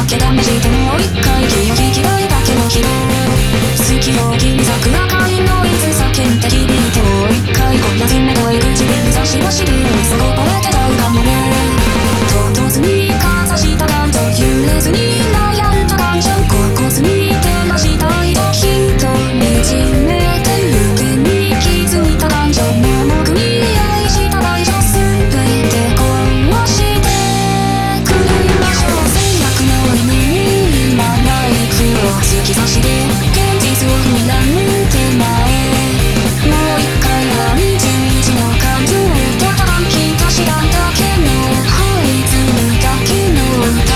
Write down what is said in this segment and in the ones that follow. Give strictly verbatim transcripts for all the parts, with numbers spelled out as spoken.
だけ試してもう一回気を引き合いだけの日好きよ君桜会のいつ叫んだ日々ともう一回こんな冷たい口で差し走りそこばれてたうかもね唐突にかざした感情揺れずに悩んだ感情ここすに手ましたいと人にじめてる手に気づいた感情盲目に愛した大丈夫全て壊してくれましょう制約の犬に今ナイフを突き刺して現実を睨んで前もう一回はにじゅういちの感情をただき出しただけのはいずるだけの歌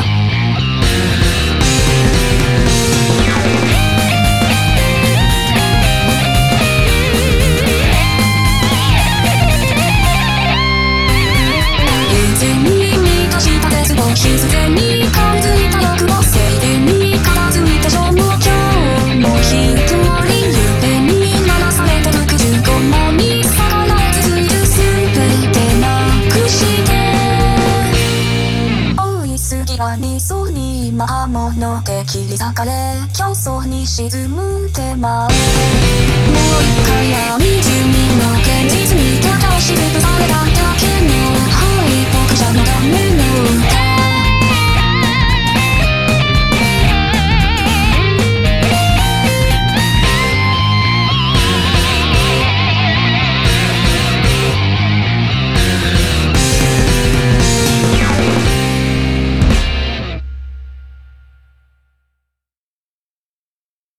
偶然に満たした絶望必然に感づいた欲望静電に片付いた消耗今日も一人夢に流された服従駒に逆らえ続いる全てなくして追いすぎが理想に今刃物で切り裂かれ競争に沈む手前もう一回闇住民の現実に手をしぶされただけの敗北者のための歌